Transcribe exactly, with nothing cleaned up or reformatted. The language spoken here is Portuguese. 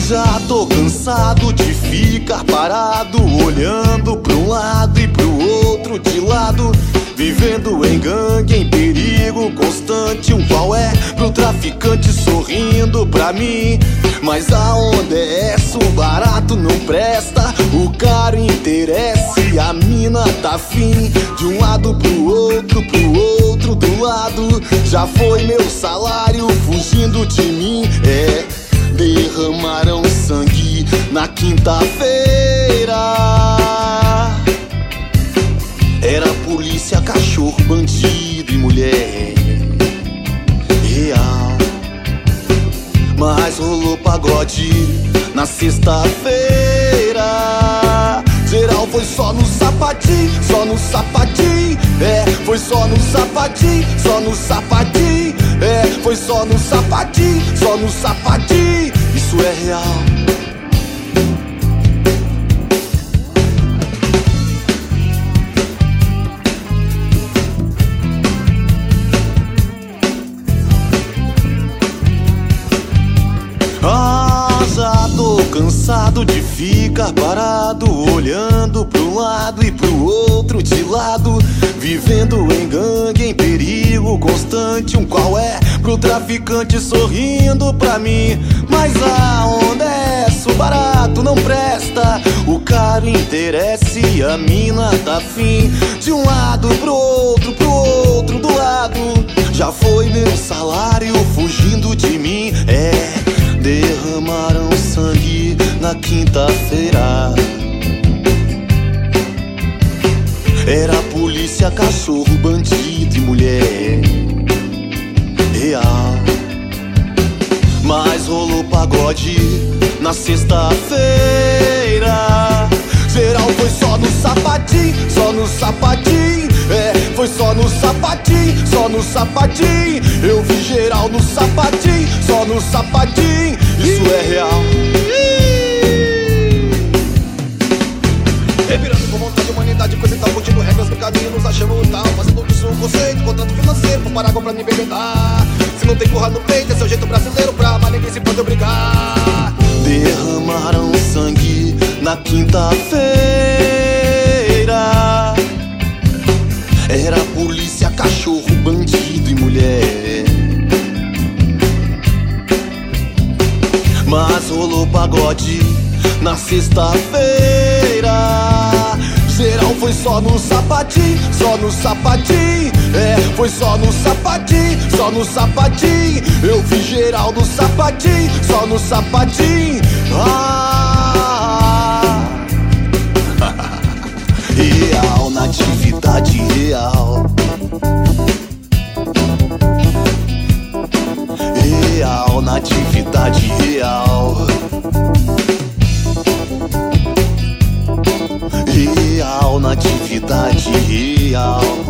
Já tô cansado de ficar parado, olhando pra um lado e pro outro de lado, vivendo em gangue, em perigo constante. Um qual é pro traficante sorrindo pra mim. Mas a onda é essa, o barato não presta, o caro interessa e a mina tá afim. De um lado pro outro, pro outro do lado, já foi meu salário fugindo de mim. É, derramaram sangue na quinta-feira. Era polícia, cachorro, bandido e mulher real. Mas rolou pagode na sexta-feira. Geral foi só no sapatinho, só no sapatinho. É, foi só no sapatinho, só no sapatinho. É, foi só no sapatinho, só no sapatinho. Isso é real. Ah, já tô cansado de ficar parado, olhando pro lado e pro outro de lado, vivendo em gangue, em perigo constante. Um qual é pro traficante sorrindo pra mim. Mas a onda é essa, o barato não presta, o caro interessa e a mina tá afim. De um lado pro outro, pro outro do lado, já foi meu salário fugindo de mim. É, derramaram sangue na quinta-feira. Era polícia, cachorro, bandido e mulher real. Mas rolou pagode na sexta-feira. Geral foi só no sapatinho, só no sapatinho. É, foi só no sapatinho, só no sapatinho. Eu vi geral no sapatinho, só no sapatinho. Isso é real. Revirando com vontade, humanidade, coisa e tal, curtindo regras do caminho, nos achando e tal, fazendo disso um conceito, contrato financeiro, pra parar comprando e bebetar. Se não tem curra no peito, é seu jeito brasileiro pra mas ninguém se pode obrigar. Derramaram sangue na quinta-feira. Era polícia, cachorro, bandido e mulher. Mas rolou pagode na sexta-feira. Geral foi só no sapatinho, só no sapatinho. É, foi só no sapatinho, só no sapatinho. Eu vi geral no sapatinho, só no sapatinho. Ah, real, na atividade real. Real, na atividade real. Real, na atividade real.